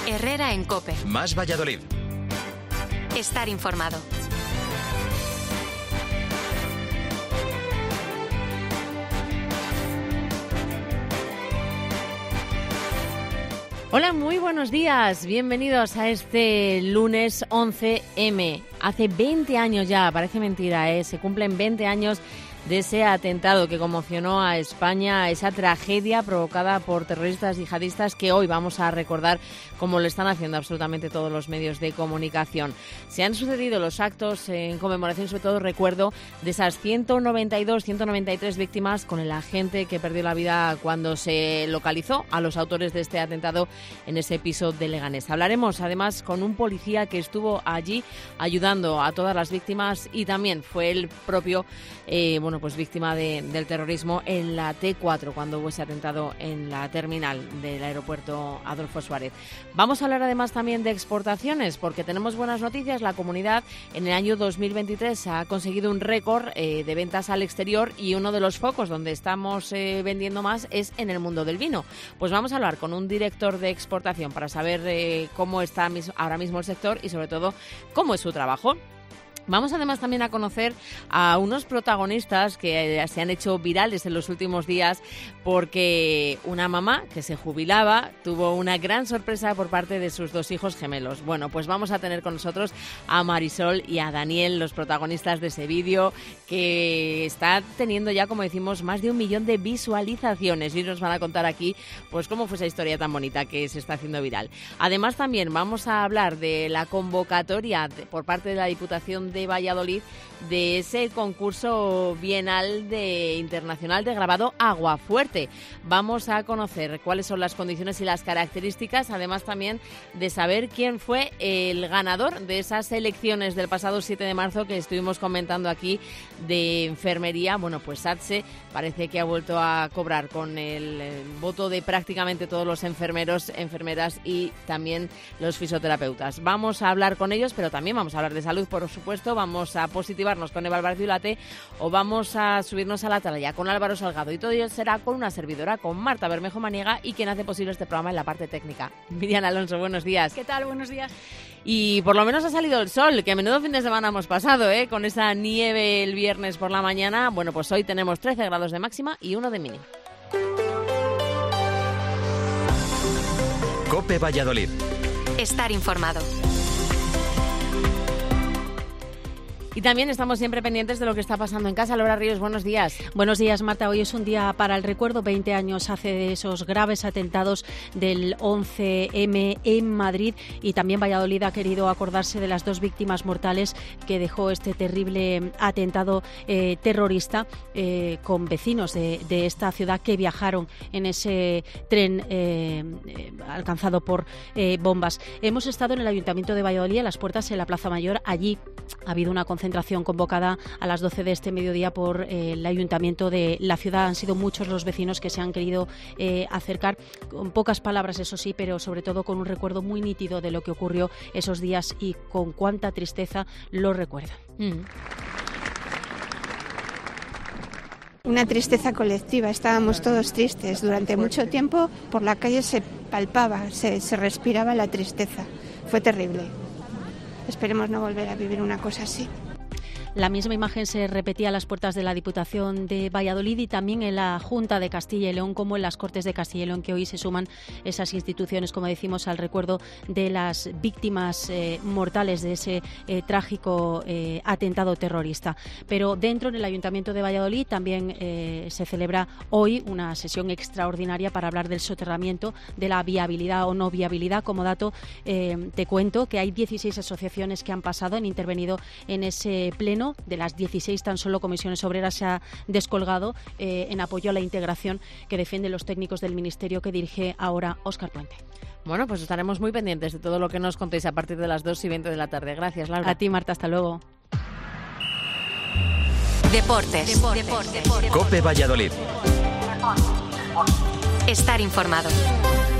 Herrera en COPE. Más Valladolid. Estar informado. Hola, muy buenos días. Bienvenidos a este lunes 11M. Hace 20 años ya, parece mentira, se cumplen 20 años de ese atentado que conmocionó a España, esa tragedia provocada por terroristas yihadistas que hoy vamos a recordar como lo están haciendo absolutamente todos los medios de comunicación. Se han sucedido los actos en conmemoración, sobre todo recuerdo de esas 193 víctimas con el agente que perdió la vida cuando se localizó a los autores de este atentado en ese piso de Leganés. Hablaremos además con un policía que estuvo allí ayudando a todas las víctimas y también fue el propio víctima del terrorismo en la T4 cuando hubo ese atentado en la terminal del aeropuerto Adolfo Suárez. Vamos a hablar además también de exportaciones porque tenemos buenas noticias. La comunidad en el año 2023 ha conseguido un récord de ventas al exterior y uno de los focos donde estamos vendiendo más es en el mundo del vino. Pues vamos a hablar con un director de exportación para saber cómo está ahora mismo el sector y sobre todo cómo es su trabajo. Vamos además también a conocer a unos protagonistas que se han hecho virales en los últimos días porque una mamá que se jubilaba tuvo una gran sorpresa por parte de sus dos hijos gemelos. Bueno, pues vamos a tener con nosotros a Marisol y a Daniel, los protagonistas de ese vídeo que está teniendo ya, como decimos, más de 1 millón de visualizaciones y nos van a contar aquí pues cómo fue esa historia tan bonita que se está haciendo viral. Además también vamos a hablar de la convocatoria por parte de la Diputación de Valladolid de ese concurso bienal internacional de grabado Aguafuerte. Vamos a conocer cuáles son las condiciones y las características, además también de saber quién fue el ganador de esas elecciones del pasado 7 de marzo que estuvimos comentando aquí de enfermería. Bueno, pues SATSE parece que ha vuelto a cobrar con el voto de prácticamente todos los enfermeros, enfermeras y también los fisioterapeutas. Vamos a hablar con ellos, pero también vamos a hablar de salud, por supuesto. Vamos a positivarnos con Eva Álvarez Ulate o vamos a subirnos a la atalaya con Álvaro Salgado y todo ello será con una servidora, con Marta Bermejo Maniega y quien hace posible este programa en la parte técnica. Miriam Alonso, buenos días. ¿Qué tal? Buenos días. Y por lo menos ha salido el sol, que a menudo fin de semana hemos pasado, con esa nieve el viernes por la mañana. Bueno, pues hoy tenemos 13 grados de máxima y 1 de mínima. COPE Valladolid. Estar informado. Y también estamos siempre pendientes de lo que está pasando en casa. Laura Ríos, buenos días. Buenos días, Marta. Hoy es un día para el recuerdo. 20 años hace de esos graves atentados del 11M en Madrid y también Valladolid ha querido acordarse de las 2 víctimas mortales que dejó este terrible atentado terrorista con vecinos de esta ciudad que viajaron en ese tren alcanzado por bombas. Hemos estado en el Ayuntamiento de Valladolid, a las puertas en la Plaza Mayor. Allí ha habido una concentración convocada a las 12 de este mediodía por el Ayuntamiento de la ciudad. Han sido muchos los vecinos que se han querido acercar, con pocas palabras, eso sí, pero sobre todo con un recuerdo muy nítido de lo que ocurrió esos días y con cuánta tristeza lo recuerdan. Una tristeza colectiva, estábamos todos tristes. Durante mucho tiempo por la calle se palpaba, se respiraba la tristeza. Fue terrible. Esperemos no volver a vivir una cosa así. La misma imagen se repetía a las puertas de la Diputación de Valladolid y también en la Junta de Castilla y León, como en las Cortes de Castilla y León, que hoy se suman esas instituciones, como decimos, al recuerdo de las víctimas mortales de ese trágico atentado terrorista. Pero dentro del Ayuntamiento de Valladolid también se celebra hoy una sesión extraordinaria para hablar del soterramiento, de la viabilidad o no viabilidad. Como dato, te cuento que hay 16 asociaciones que han pasado, han intervenido en ese pleno. De las 16, tan solo Comisiones Obreras se ha descolgado en apoyo a la integración que defienden los técnicos del Ministerio que dirige ahora Óscar Puente. Bueno, pues estaremos muy pendientes de todo lo que nos contéis a partir de las 2:20 de la tarde. Gracias, Laura. A ti, Marta, hasta luego. Deportes. COPE Valladolid. Estar informado.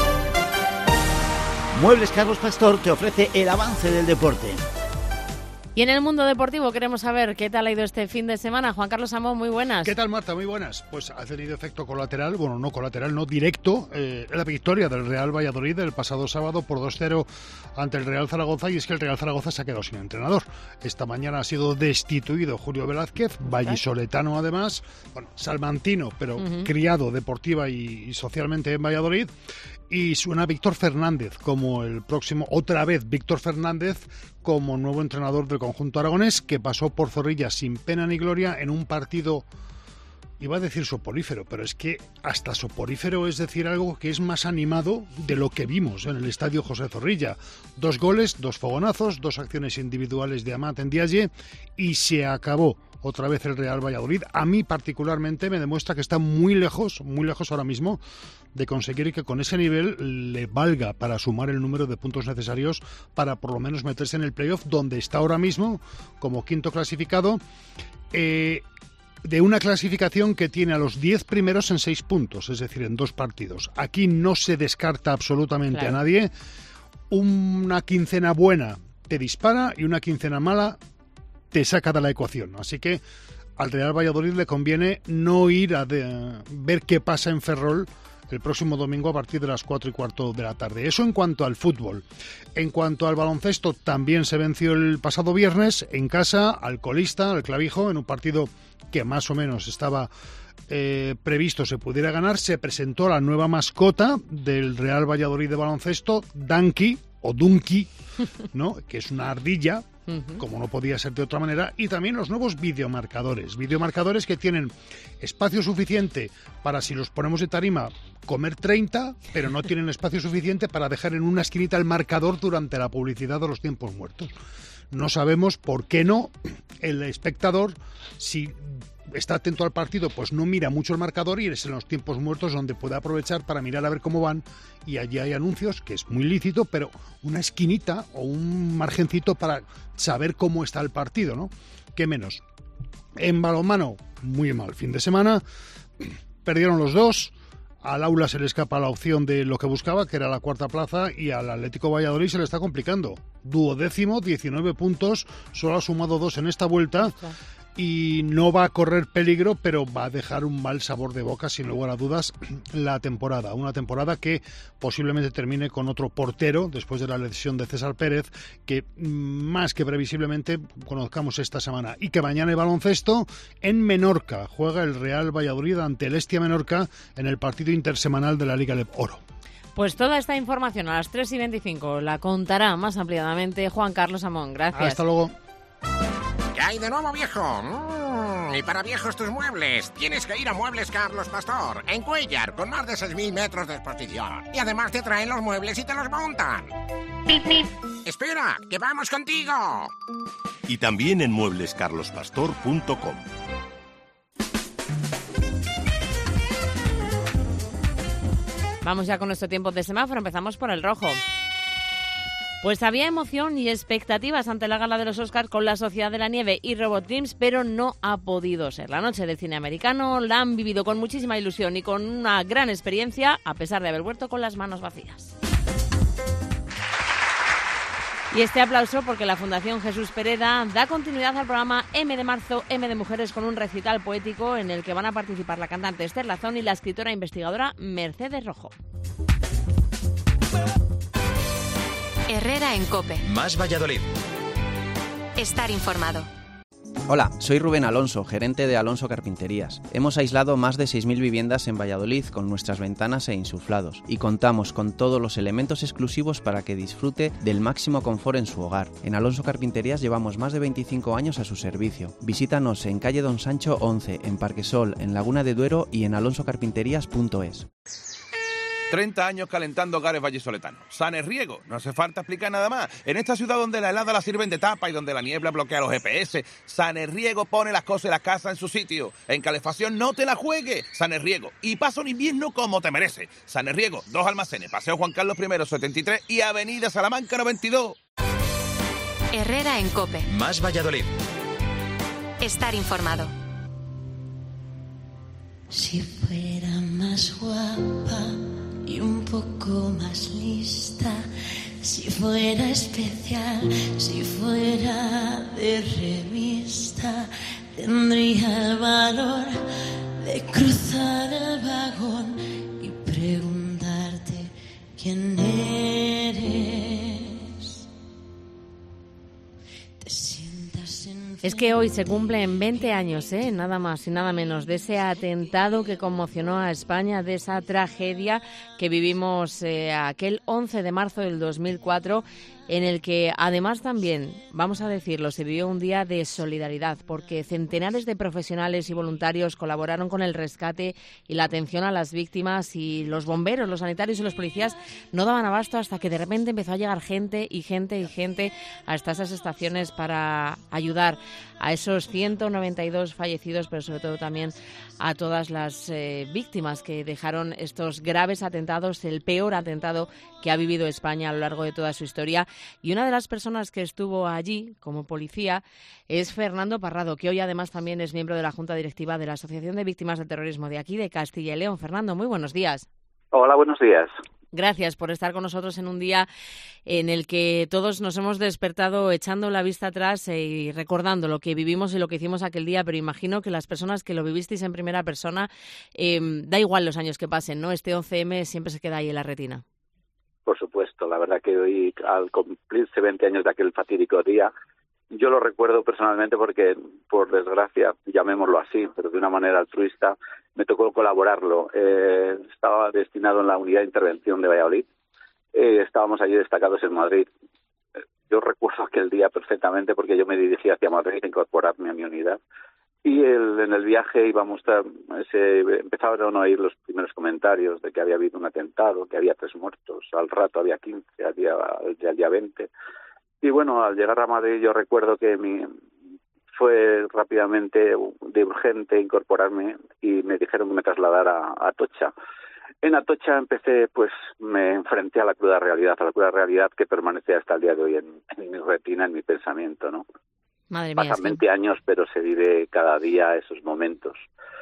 Muebles Carlos Pastor te ofrece el avance del deporte. Y en el mundo deportivo queremos saber qué tal ha ido este fin de semana. Juan Carlos Amón, muy buenas. ¿Qué tal, Marta? Muy buenas. Pues ha tenido efecto colateral, no directo, la victoria del Real Valladolid el pasado sábado por 2-0 ante el Real Zaragoza, y es que el Real Zaragoza se ha quedado sin entrenador. Esta mañana ha sido destituido Julio Velázquez, vallisoletano además, salmantino, pero criado deportiva y socialmente en Valladolid. Y suena Víctor Fernández como el próximo, otra vez Víctor Fernández como nuevo entrenador del conjunto aragonés, que pasó por Zorrilla sin pena ni gloria en un partido, iba a decir soporífero, pero es que hasta soporífero es decir algo que es más animado de lo que vimos en el estadio José Zorrilla. 2 goles, 2 fogonazos, 2 acciones individuales de Amat Ndiaye y se acabó. Otra vez el Real Valladolid. A mí particularmente me demuestra que está muy lejos ahora mismo de conseguir que con ese nivel le valga para sumar el número de puntos necesarios para por lo menos meterse en el playoff, donde está ahora mismo como quinto clasificado, de una clasificación que tiene a los 10 primeros en 6 puntos, es decir, en 2 partidos. Aquí no se descarta absolutamente a nadie. Una quincena buena te dispara y una quincena mala te saca de la ecuación. Así que al Real Valladolid le conviene no ir a ver qué pasa en Ferrol el próximo domingo a partir de las 4:15 de la tarde. Eso en cuanto al fútbol. En cuanto al baloncesto, también se venció el pasado viernes en casa al colista, al Clavijo, en un partido que más o menos estaba previsto se pudiera ganar. Se presentó la nueva mascota del Real Valladolid de baloncesto, Danky o Dunky, ¿no? Que es una ardilla, como no podía ser de otra manera, y también los nuevos videomarcadores que tienen espacio suficiente para, si los ponemos de tarima, comer 30, pero no tienen espacio suficiente para dejar en una esquinita el marcador durante la publicidad de los tiempos muertos. No sabemos por qué no el espectador, si está atento al partido, pues no mira mucho el marcador y es en los tiempos muertos donde puede aprovechar para mirar a ver cómo van, y allí hay anuncios, que es muy lícito, pero una esquinita o un margencito para saber cómo está el partido, ¿no? ¿Qué menos? En balonmano, muy mal fin de semana, perdieron los dos. Al Aula se le escapa la opción de lo que buscaba, que era la 4ª plaza, y al Atlético Valladolid se le está complicando. 12º, 19 puntos, solo ha sumado 2 en esta vuelta. Y no va a correr peligro, pero va a dejar un mal sabor de boca, sin lugar a dudas, la temporada. Una temporada que posiblemente termine con otro portero, después de la lesión de César Pérez, que más que previsiblemente conozcamos esta semana. Y que mañana hay baloncesto en Menorca. Juega el Real Valladolid ante el Hestia Menorca en el partido intersemanal de la Liga Leb Oro. Pues toda esta información a las 3:25 la contará más ampliadamente Juan Carlos Amón. Gracias. Hasta luego. ¿Qué hay de nuevo, viejo? Y para viejos tus muebles, tienes que ir a Muebles Carlos Pastor, en Cuéllar, con más de 6.000 metros de exposición. Y además te traen los muebles y te los montan. ¡Espera, que vamos contigo! Y también en mueblescarlospastor.com. Vamos ya con nuestro tiempo de semáforo. Empezamos por el rojo. Pues había emoción y expectativas ante la gala de los Oscars con La Sociedad de la Nieve y Robot Dreams, pero no ha podido ser. La noche del cine americano la han vivido con muchísima ilusión y con una gran experiencia, a pesar de haber vuelto con las manos vacías. Y este aplauso porque la Fundación Jesús Pereda da continuidad al programa M de Marzo, M de Mujeres, con un recital poético en el que van a participar la cantante Esther Lazón y la escritora e investigadora Mercedes Rojo. Herrera en COPE. Más Valladolid. Estar informado. Hola, soy Rubén Alonso, gerente de Alonso Carpinterías. Hemos aislado más de 6.000 viviendas en Valladolid con nuestras ventanas e insuflados y contamos con todos los elementos exclusivos para que disfrute del máximo confort en su hogar. En Alonso Carpinterías llevamos más de 25 años a su servicio. Visítanos en calle Don Sancho 11, en Parquesol, en Laguna de Duero y en alonsocarpinterías.es. 30 años calentando hogares vallisoletanos. Sanerriego, no hace falta explicar nada más. En esta ciudad donde la helada la sirven de tapa y donde la niebla bloquea los GPS, Sanerriego pone las cosas de la casa en su sitio. En calefacción no te la juegues. Sanerriego. Y pasa un invierno como te merece. Sanerriego, 2 almacenes, Paseo Juan Carlos I 73 y Avenida Salamanca 92. Herrera en COPE. Más Valladolid. Estar informado. Si fuera más guapa y un poco más lista, Si fuera especial, si fuera de revista, tendría el valor de cruzar el vagón y preguntarte quién eres. Te sientas en... Es que hoy se cumplen 20 años, nada más y nada menos, de ese atentado que conmocionó a España, de esa tragedia que vivimos aquel 11 de marzo del 2004, en el que además también, vamos a decirlo, se vivió un día de solidaridad, porque centenares de profesionales y voluntarios colaboraron con el rescate y la atención a las víctimas, y los bomberos, los sanitarios y los policías no daban abasto hasta que de repente empezó a llegar gente hasta esas estaciones para ayudar a esos 192 fallecidos, pero sobre todo también a todas las víctimas que dejaron estos graves atentados, el peor atentado que ha vivido España a lo largo de toda su historia. Y una de las personas que estuvo allí como policía es Fernando Parrado, que hoy además también es miembro de la Junta Directiva de la Asociación de Víctimas del Terrorismo de aquí, de Castilla y León. Fernando, muy buenos días. Hola, buenos días. Gracias por estar con nosotros en un día en el que todos nos hemos despertado echando la vista atrás y recordando lo que vivimos y lo que hicimos aquel día, pero imagino que las personas que lo vivisteis en primera persona, da igual los años que pasen, ¿no? Este 11M siempre se queda ahí en la retina. Por supuesto, la verdad que hoy, al cumplirse 20 años de aquel fatídico día, yo lo recuerdo personalmente porque, por desgracia, llamémoslo así, pero de una manera altruista, me tocó colaborarlo. Estaba destinado en la unidad de intervención de Valladolid. Estábamos allí destacados en Madrid. Yo recuerdo aquel día perfectamente porque yo me dirigí hacia Madrid a incorporarme a mi unidad. Y en el viaje empezaron a oír los primeros comentarios de que había habido un atentado, que había 3 muertos. Al rato había 15, al día 20. Y bueno, al llegar a Madrid yo recuerdo que fue rápidamente de urgente incorporarme y me dijeron que me trasladara a Atocha. En Atocha me enfrenté a la cruda realidad que permanece hasta el día de hoy en mi retina, en mi pensamiento, ¿no? Madre mía, pasan 20 años, pero se vive cada día esos momentos.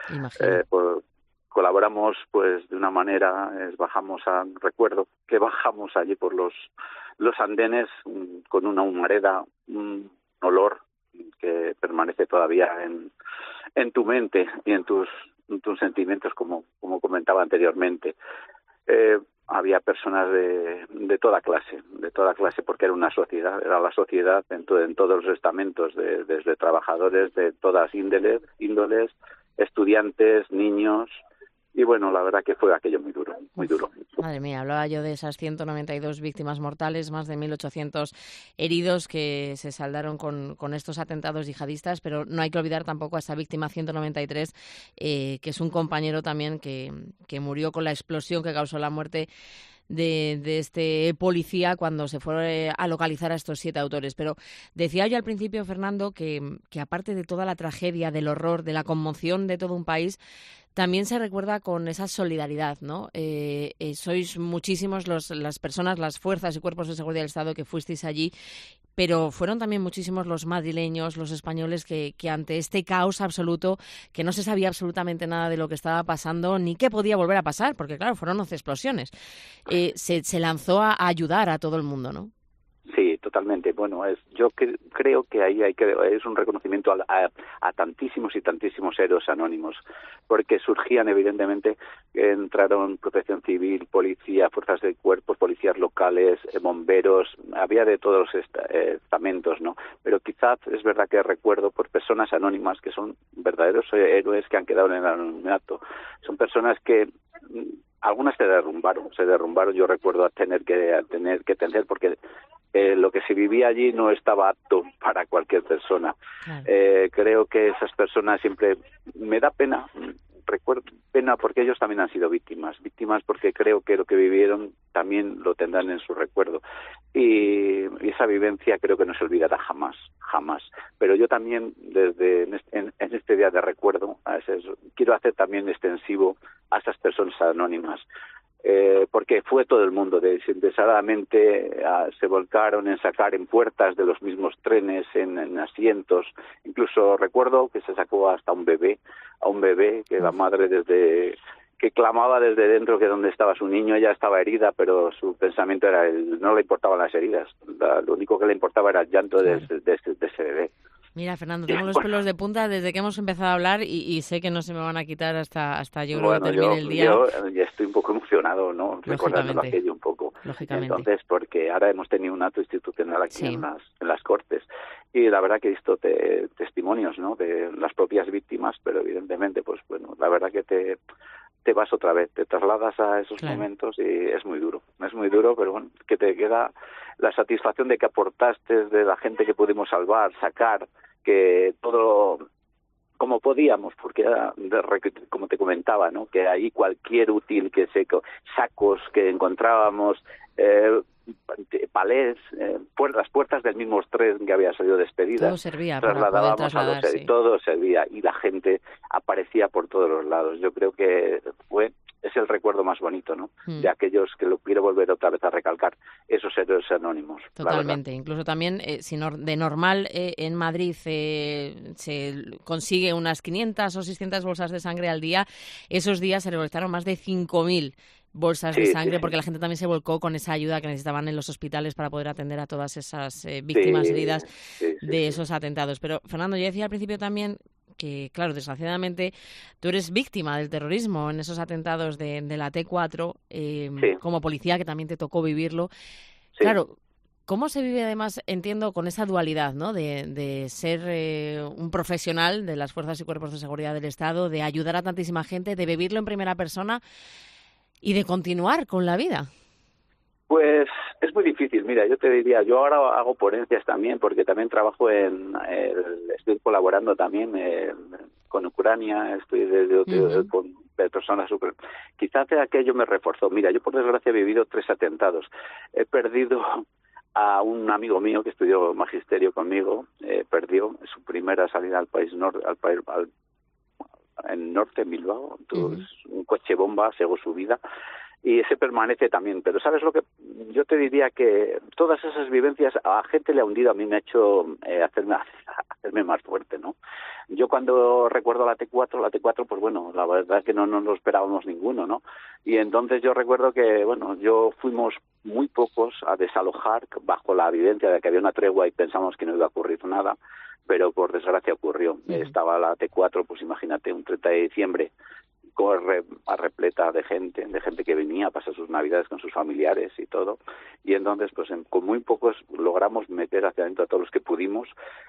Colaboramos de una manera, recuerdo que bajamos allí por los andenes con una humareda, un olor que permanece todavía en tu mente y en tus sentimientos, como comentaba anteriormente. Había personas de toda clase, porque era una sociedad, era la sociedad en todos los estamentos, desde trabajadores de todas índoles, estudiantes, niños. Y bueno, la verdad que fue aquello muy duro, muy duro. Madre mía, hablaba yo de esas 192 víctimas mortales, más de 1.800 heridos que se saldaron con estos atentados yihadistas, pero no hay que olvidar tampoco a esa víctima 193, que es un compañero también que murió con la explosión que causó la muerte de este policía cuando se fue a localizar a estos 7 autores. Pero decía yo al principio, Fernando, que aparte de toda la tragedia, del horror, de la conmoción de todo un país, también se recuerda con esa solidaridad, ¿no? Sois muchísimos las personas, las fuerzas y cuerpos de seguridad del Estado que fuisteis allí, pero fueron también muchísimos los madrileños, los españoles que ante este caos absoluto, que no se sabía absolutamente nada de lo que estaba pasando ni qué podía volver a pasar, porque claro, fueron 11 explosiones, se lanzó a ayudar a todo el mundo, ¿no? Sí, totalmente. Bueno, yo creo que ahí es un reconocimiento a tantísimos y tantísimos héroes anónimos, porque surgían evidentemente, entraron Protección Civil, policía, fuerzas de cuerpos, policías locales, bomberos, había de todos los estamentos, ¿no? Pero quizás es verdad que recuerdo por personas anónimas que son verdaderos héroes que han quedado en el anonimato. Son personas que algunas se derrumbaron. Yo recuerdo tener que atender porque lo que se vivía allí no estaba apto para cualquier persona. Claro. Creo que esas personas siempre me da pena, pena porque ellos también han sido víctimas porque creo que lo que vivieron también lo tendrán en su recuerdo y esa vivencia creo que no se olvidará jamás. Pero yo también en este día de recuerdo quiero hacer también extensivo a esas personas anónimas. Porque fue todo el mundo, desinteresadamente se volcaron en sacar en puertas de los mismos trenes, en asientos. Incluso recuerdo que se sacó hasta a un bebé que la madre desde clamaba desde dentro que donde estaba su niño. Ella estaba herida, pero su pensamiento era no le importaban las heridas. Lo único que le importaba era el llanto de ese bebé. Mira, Fernando, tengo los pelos de punta desde que hemos empezado a hablar y sé que no se me van a quitar hasta yo creo que termine el día. Yo ya estoy un poco emocionado, ¿no? Recordándolo aquello un poco. Lógicamente. Entonces, porque ahora hemos tenido un acto institucional aquí en las Cortes y la verdad que he visto testimonios, ¿no? De las propias víctimas, pero evidentemente, pues bueno, la verdad que te vas otra vez, te trasladas a esos momentos y es muy duro, pero bueno, que te queda la satisfacción de que aportaste, de la gente que pudimos salvar, sacar, que todo como podíamos, porque como te comentaba, ¿no? Que ahí cualquier útil sacos que encontrábamos, palés, las puertas del mismo tren que había salido despedida, todo servía para trasladar, todo servía y la gente aparecía por todos los lados. Yo creo que es el recuerdo más bonito, ¿no? De aquellos que lo quiero volver otra vez a recalcar, esos héroes anónimos. Totalmente. Incluso también, de normal, en Madrid se consigue unas 500 o 600 bolsas de sangre al día. Esos días se recolectaron más de 5.000 bolsas de sangre, porque la gente también se volcó con esa ayuda que necesitaban en los hospitales para poder atender a todas esas víctimas heridas de esos atentados. Pero, Fernando, yo decía al principio también que, claro, desgraciadamente tú eres víctima del terrorismo en esos atentados de la T4, como policía, que también te tocó vivirlo. Claro, ¿cómo se vive además, entiendo, con esa dualidad, ¿no? De ser un profesional de las fuerzas y cuerpos de seguridad del Estado, de ayudar a tantísima gente, de vivirlo en primera persona y de continuar con la vida? Pues es muy difícil. Mira, yo te diría, yo ahora hago ponencias también, porque también trabajo estoy colaborando también con Ucrania, estoy con personas super. Quizás de aquello me reforzó. Mira, yo por desgracia he vivido 3 atentados. He perdido a un amigo mío que estudió magisterio conmigo, perdió su primera salida al país en norte, en Bilbao. Entonces, un coche bomba cegó su vida. Y ese permanece también. Pero ¿sabes lo que? Yo te diría que todas esas vivencias a gente le ha hundido, a mí me ha hecho hacerme más fuerte, ¿no? Yo cuando recuerdo la T4, pues bueno, la verdad es que no lo esperábamos ninguno, ¿no? Y entonces yo recuerdo que, bueno, fuimos muy pocos a desalojar bajo la evidencia de que había una tregua y pensamos que no iba a ocurrir nada, pero por desgracia ocurrió. Estaba la T4, pues imagínate, un 30 de diciembre, repleta de gente que venía a pasar sus navidades con sus familiares y todo, y entonces pues con muy pocos logramos meter hacia adentro a todos los que pudimos,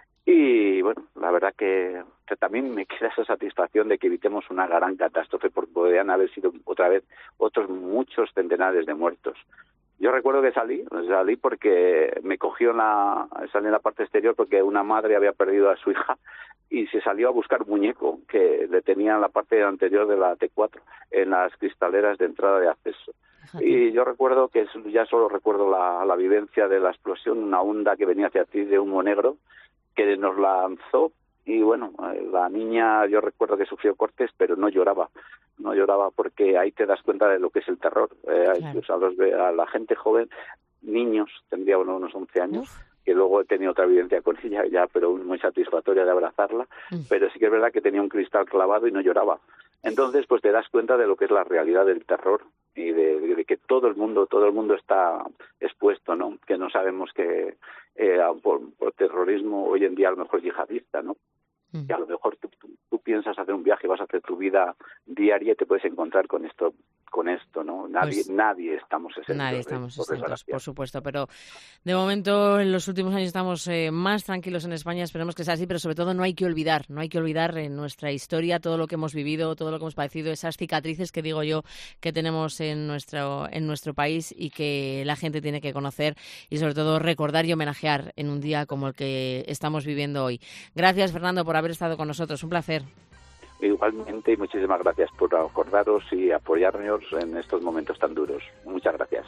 y bueno, la verdad que también me queda esa satisfacción de que evitemos una gran catástrofe, porque podrían haber sido otra vez otros muchos centenares de muertos. Yo recuerdo que salí porque me cogió salí en la parte exterior porque una madre había perdido a su hija y se salió a buscar un muñeco que le tenía en la parte anterior de la T4, en las cristaleras de entrada de acceso. Fíjate. Y yo recuerdo que ya solo recuerdo la vivencia de la explosión, una onda que venía hacia ti de humo negro que nos lanzó. Y bueno, la niña, yo recuerdo que sufrió cortes, pero no lloraba porque ahí te das cuenta de lo que es el terror. Claro. A la gente joven, niños, tendría unos 11 años, que luego he tenido otra vivencia con ella ya, pero muy satisfactoria de abrazarla, pero sí que es verdad que tenía un cristal clavado y no lloraba. Entonces, pues te das cuenta de lo que es la realidad del terror y de que todo el mundo está expuesto, ¿no? Que no sabemos que por terrorismo hoy en día a lo mejor es yihadista, ¿no? Y a lo mejor tú piensas hacer un viaje, vas a hacer tu vida diaria y te puedes encontrar con esto, ¿no? Nadie estamos exentos. Nadie estamos exentos, por supuesto, pero de momento en los últimos años estamos más tranquilos en España, esperemos que sea así, pero sobre todo no hay que olvidar en nuestra historia todo lo que hemos vivido, todo lo que hemos padecido, esas cicatrices que digo yo que tenemos en nuestro país y que la gente tiene que conocer y sobre todo recordar y homenajear en un día como el que estamos viviendo hoy. Gracias, Fernando, por haber estado con nosotros, un placer. Igualmente, y muchísimas gracias por acordaros y apoyarnos en estos momentos tan duros. Muchas gracias.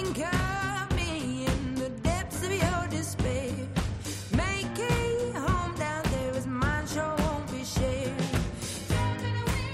Home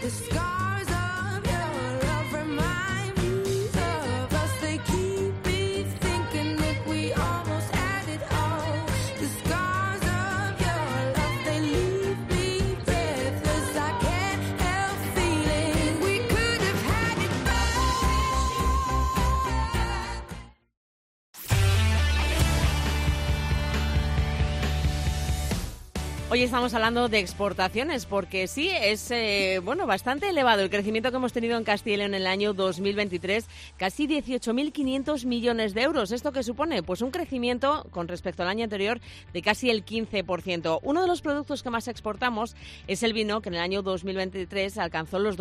Hoy estamos hablando de exportaciones porque sí, es bastante elevado el crecimiento que hemos tenido en Castilla y León en el año 2023, casi 18.500 millones de euros. ¿Esto qué supone? Pues un crecimiento con respecto al año anterior de casi el 15%. Uno de los productos que más exportamos es el vino, que en el año 2023 alcanzó los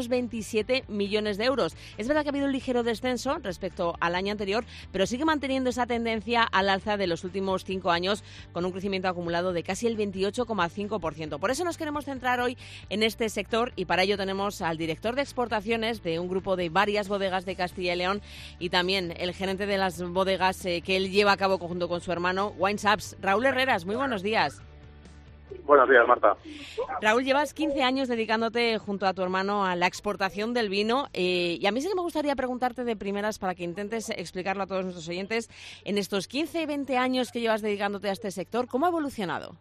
227 millones de euros. Es verdad que ha habido un ligero descenso respecto al año anterior, pero sigue manteniendo esa tendencia al alza de los últimos 5 años, con un crecimiento acumulado de casi el 28,5%. Por eso nos queremos centrar hoy en este sector y para ello tenemos al director de exportaciones de un grupo de varias bodegas de Castilla y León y también el gerente de las bodegas que él lleva a cabo junto con su hermano, Winesubs, Raúl Herreras. Muy buenos días. Buenos días, Marta. Raúl, llevas 15 años dedicándote junto a tu hermano a la exportación del vino y a mí sí que me gustaría preguntarte de primeras para que intentes explicarlo a todos nuestros oyentes. En estos 15, 20 años que llevas dedicándote a este sector, ¿cómo ha evolucionado?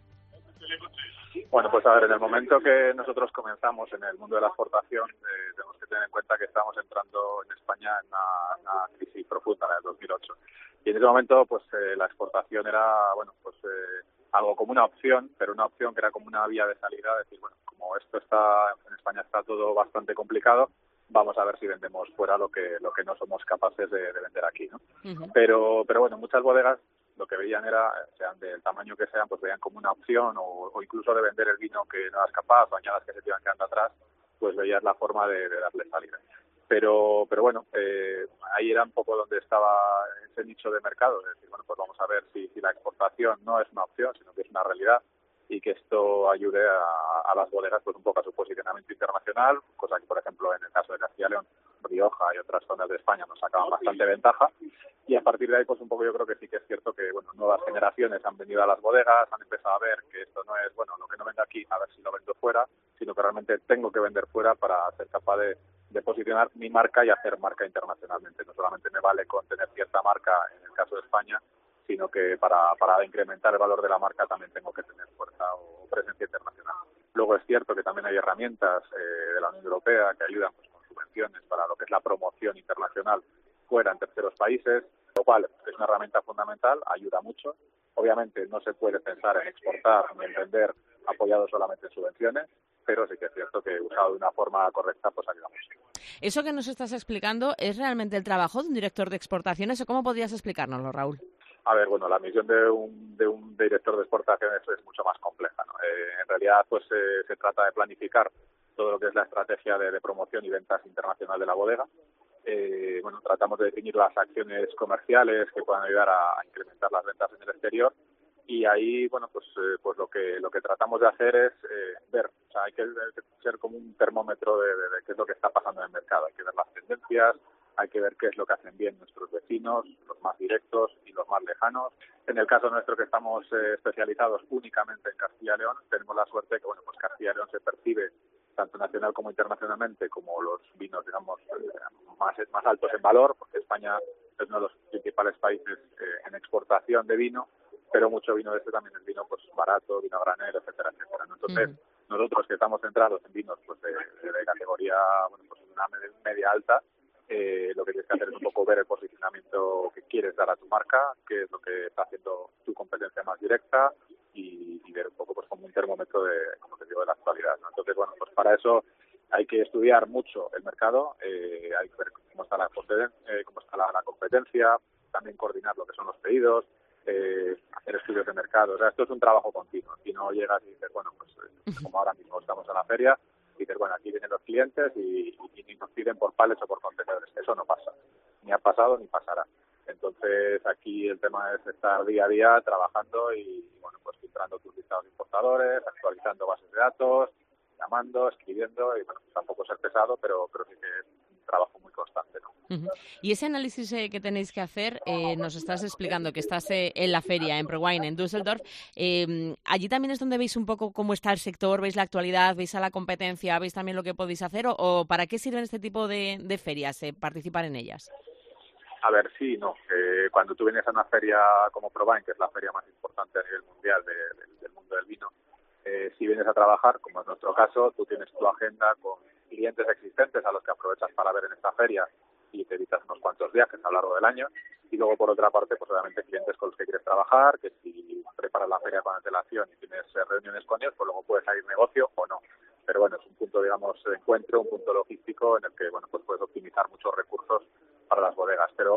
Bueno, pues a ver, en el momento que nosotros comenzamos en el mundo de la exportación, tenemos que tener en cuenta que estábamos entrando en España en una crisis profunda, la del 2008. Y en ese momento, pues la exportación era, algo como una opción, pero una opción que era como una vía de salida, es decir, bueno, como esto está, en España está todo bastante complicado, vamos a ver si vendemos fuera lo que no somos capaces de vender aquí, ¿no? Uh-huh. Pero bueno, muchas bodegas lo que veían era, sean del tamaño que sean, pues veían como una opción o incluso de vender el vino que no eras capaz o añadas que se te iban quedando atrás, pues veías la forma de darle salida. Pero bueno, ahí era un poco donde estaba ese nicho de mercado, es decir, bueno, pues vamos a ver si la exportación no es una opción, sino que es una realidad y que esto ayude a las bodegas pues un poco a su posicionamiento internacional, cosa que, por ejemplo, en el caso de Castilla y León, Rioja y otras zonas de España nos sacaban bastante ventaja. Y a partir de ahí, pues un poco yo creo que sí que es cierto que, bueno, nuevas generaciones han venido a las bodegas, han empezado a ver que esto no es, bueno, lo que no vendo aquí, a ver si lo vendo fuera, sino que realmente tengo que vender fuera para ser capaz de posicionar mi marca y hacer marca internacionalmente. No solamente me vale con tener cierta marca, en el caso de España, sino que para incrementar el valor de la marca también tengo que tener fuerza o presencia internacional. Luego es cierto que también hay herramientas de la Unión Europea que ayudan pues, con subvenciones para lo que es la promoción internacional fuera en terceros países, lo cual es una herramienta fundamental, ayuda mucho. Obviamente no se puede pensar en exportar ni en vender apoyado solamente en subvenciones, pero sí que es cierto que usado de una forma correcta pues ayuda mucho. Eso que nos estás explicando es realmente el trabajo de un director de exportaciones o cómo podrías explicárnoslo, Raúl. A ver, bueno, la misión de un director de exportaciones es mucho más compleja, ¿no? En realidad, pues se trata de planificar todo lo que es la estrategia de promoción y ventas internacional de la bodega. Tratamos de definir las acciones comerciales que puedan ayudar a incrementar las ventas en el exterior y ahí, bueno, pues lo que tratamos de hacer es ver, o sea, hay que ser como un termómetro de qué es lo que está pasando en el mercado, hay que ver las tendencias, hay que ver qué es lo que hacen bien nuestros vecinos, los más directos y los más lejanos. En el caso nuestro, que estamos especializados únicamente en Castilla y León, tenemos la suerte que, bueno, pues Castilla y León se percibe tanto nacional como internacionalmente como los vinos, digamos, más altos en valor, porque España es uno de los principales países en exportación de vino, pero mucho vino de este también es vino pues barato, vino a granel, etcétera, etcétera. Entonces, nosotros que estamos centrados en vinos pues de categoría, bueno, pues una media alta, lo que tienes que hacer es un poco ver el posicionamiento que quieres dar a tu marca, qué es lo que está haciendo tu competencia más directa y ver un poco pues como un termómetro de, como te digo, de la actualidad, ¿no? Entonces, bueno, pues para eso hay que estudiar mucho el mercado, hay que ver cómo está la competencia, también coordinar lo que son los pedidos, hacer estudios de mercado. O sea, esto es un trabajo continuo. Aquí no llegas y dices, bueno, pues como ahora mismo estamos en la feria, y dices, bueno, aquí vienen los clientes y nos piden por palets o por contenedores. Eso no pasa. Ni ha pasado ni pasará. Entonces, aquí el tema es estar día a día trabajando y, bueno, pues filtrando tus listados de importadores, actualizando bases de datos, llamando, escribiendo y, bueno, tampoco ser pesado, pero sí que es un trabajo muy constante, ¿no? Y ese análisis que tenéis que hacer, nos estás explicando que estás en la feria, en ProWine, en Düsseldorf. ¿Allí también es donde veis un poco cómo está el sector, veis la actualidad, veis a la competencia, veis también lo que podéis hacer? ¿O para qué sirven este tipo de ferias, participar en ellas? A ver, sí, no. Cuando tú vienes a una feria como ProWine, que es la feria más importante a nivel mundial del mundo del vino, si vienes a trabajar, como es nuestro caso, tú tienes tu agenda con clientes existentes a los que aprovechas para ver en esta feria y te evitas unos cuantos viajes a lo largo del año. Y luego, por otra parte, pues obviamente clientes con los que quieres trabajar, que si preparas la feria con antelación y tienes reuniones con ellos, pues luego puede salir negocio o no. Pero bueno, es un punto, digamos, de encuentro, un punto logístico en el que, bueno, pues puedes optimizar muchos recursos para las bodegas. Pero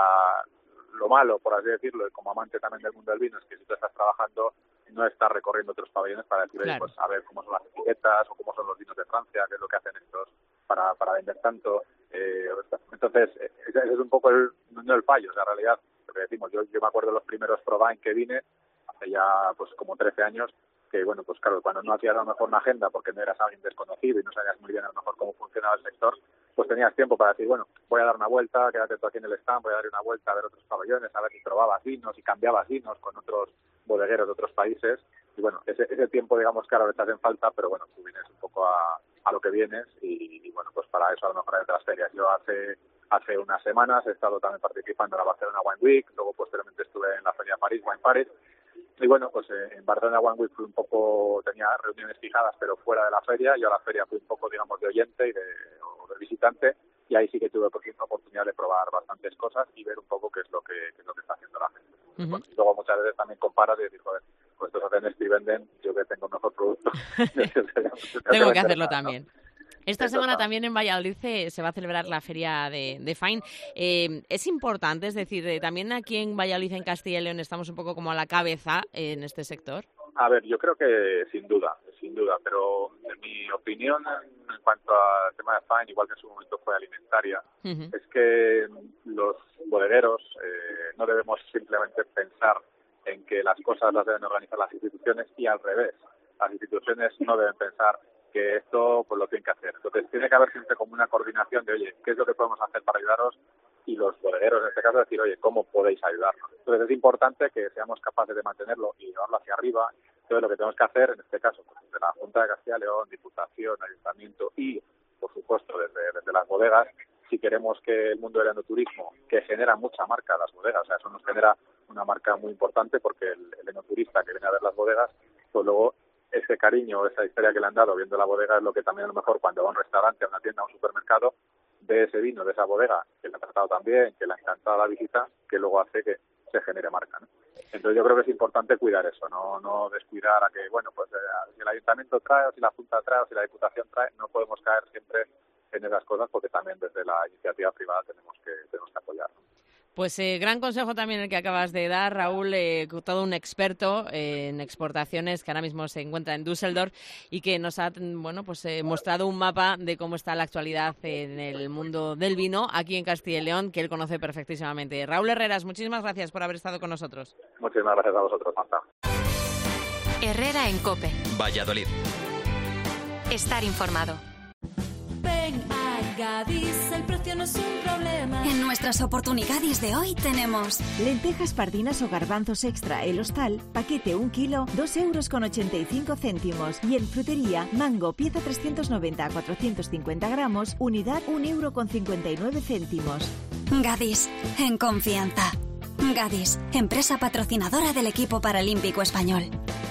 lo malo, por así decirlo, y como amante también del mundo del vino, es que si tú estás trabajando, no estás recorriendo otros pabellones para decir, claro, pues a ver cómo son las etiquetas o cómo son los vinos de Francia, qué es lo que hacen estos para vender tanto. Entonces, ese es un poco no el fallo, o sea, en realidad, lo que decimos, yo me acuerdo de los primeros ProWine que vine, hace ya pues como 13 años, que bueno, pues claro, cuando no hacías a lo mejor una agenda porque no eras alguien desconocido y no sabías muy bien a lo mejor cómo funcionaba el sector, pues tenías tiempo para decir, bueno, voy a dar una vuelta, quédate tú aquí en el stand, voy a dar una vuelta a ver otros pabellones, a ver si probabas vinos y cambiabas vinos con otros bodegueros de otros países. Y bueno, ese tiempo, digamos, que ahora le estás en falta, pero bueno, tú vienes un poco a lo que vienes y bueno, pues para eso a lo mejor hay otras ferias. Yo hace unas semanas he estado también participando en la Barcelona Wine Week, luego posteriormente estuve en la Feria París, Wine Paris. Y bueno, pues en Barcelona Wine Week fui un poco, tenía reuniones fijadas, pero fuera de la feria. Yo a la feria fui un poco, digamos, de oyente y de visitante, y ahí sí que tuve oportunidad de probar bastantes cosas y ver un poco qué es lo que está haciendo la gente. Bueno, y luego muchas veces también comparas y dices, joder, pues estos hacen esto y venden, yo que tengo mejor producto. Tengo que hacerlo también. Esta semana también en Valladolid se va a celebrar la feria de Fine. Es importante, es decir, también aquí en Valladolid, en Castilla y León, estamos un poco como a la cabeza en este sector. A ver, yo creo que sin duda, pero en mi opinión en cuanto al tema de Fine, igual que en su momento fue alimentaria, es que los bodegueros no debemos simplemente pensar en que las cosas las deben organizar las instituciones y al revés. Las instituciones no deben pensar que esto pues lo tienen que hacer. Entonces tiene que haber siempre como una coordinación de, oye, ¿qué es lo que podemos hacer para ayudaros? Y los bodegueros en este caso decir, oye, ¿cómo podéis ayudarnos? Entonces es importante que seamos capaces de mantenerlo y llevarlo hacia arriba. Entonces lo que tenemos que hacer en este caso, pues desde la Junta de Castilla y León, Diputación, Ayuntamiento y, por supuesto, desde las bodegas, si queremos que el mundo del enoturismo, que genera mucha marca a las bodegas, o sea, eso nos genera una marca muy importante porque el enoturista que viene a ver las bodegas, pues luego ese cariño, esa historia que le han dado viendo la bodega es lo que también a lo mejor cuando va a un restaurante, a una tienda, a un supermercado, ve ese vino de esa bodega que le ha tratado tan bien, que le ha encantado la visita, que luego hace que se genere marca, ¿no? Entonces yo creo que es importante cuidar eso, no descuidar a que, bueno, pues si el ayuntamiento trae, o si la Junta trae, o si la Diputación trae, no podemos caer siempre en esas cosas porque también desde la iniciativa privada tenemos que apoyar, ¿no? Pues gran consejo también el que acabas de dar, Raúl, todo un experto en exportaciones que ahora mismo se encuentra en Düsseldorf y que nos ha mostrado un mapa de cómo está la actualidad en el mundo del vino aquí en Castilla y León, que él conoce perfectísimamente. Raúl Herreras, muchísimas gracias por haber estado con nosotros. Muchísimas gracias a vosotros, Marta. Herrera en COPE. Valladolid. Estar informado. Ven a Gadis, el precio no es un problema. En nuestras oportunidades de hoy tenemos lentejas pardinas o garbanzos extra El Hostal, paquete 1 kilo, 2,85 €. Y en frutería, mango, pieza 390 a 450 gramos, unidad 1,59 €. Gadis, en confianza. Gadis, empresa patrocinadora del equipo paralímpico español.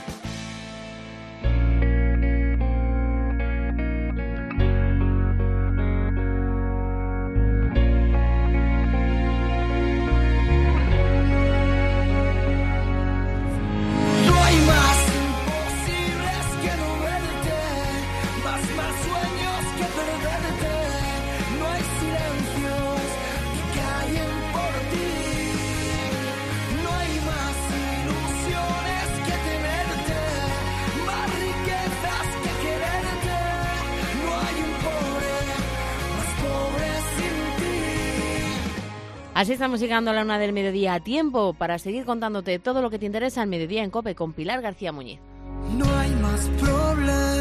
Así estamos llegando a la 1 del mediodía, a tiempo para seguir contándote todo lo que te interesa al mediodía en COPE con Pilar García Muñiz. No hay más problemas.